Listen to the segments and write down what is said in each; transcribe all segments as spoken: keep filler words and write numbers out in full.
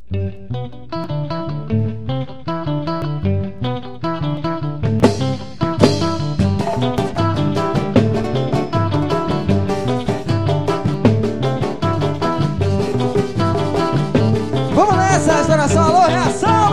Vamos nessa, estouração, alô, reação!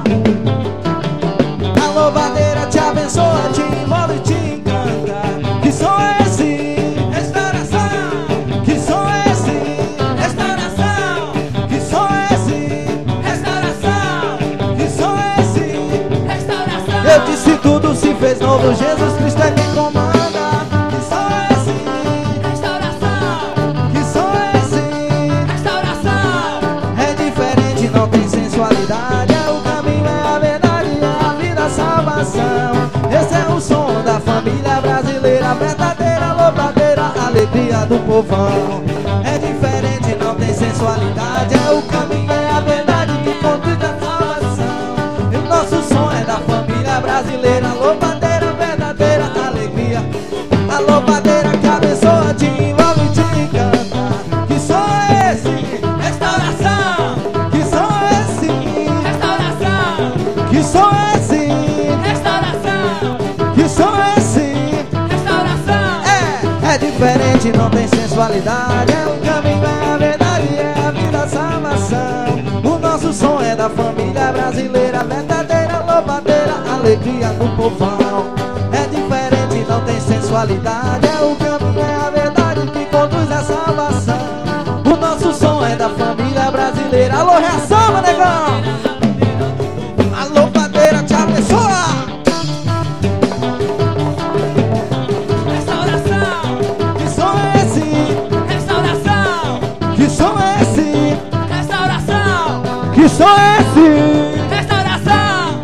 A louvadeira te abençoa, te envolve e te encanta. Que som é esse? Restauração! Que som é esse? Restauração! Que som é esse? Restauração! Que som é esse? Restauração! Eu disse tudo se fez novo, Jesus Cristo é quem comanda. Que som é esse? Restauração! Que som é esse? Restauração! É diferente, não tem sensualidade. É o caminho, é a verdade, é a vida, a salvação. Esse é o som da família brasileira, verdadeira louvadeira, alegria do povão. É diferente, não tem sensualidade. É o caminho, é a verdade que conduz a salvação. E o nosso som é da família brasileira, louvadeira, verdadeira, alegria. A louvadeira que abençoa, te envolve e te encanta. Que som é esse? Restauração! Que som é esse? Restauração! Que som é esse? Restauração! Que som é esse? Restauração! É, é diferente, não tem sensualidade. É o caminho, é a verdade, é a vida, a salvação. O nosso som é da família brasileira, verdadeira louvadeira, alegria do povão. É diferente, não tem sensualidade. É o caminho, é a verdade que conduz a salvação. O nosso som é da família brasileira. Alô, reação, meu negão! A louvadeira te abençoa! Restauração! Que som é esse? Restauração! Que som é esse? Restauração! Que som é esse?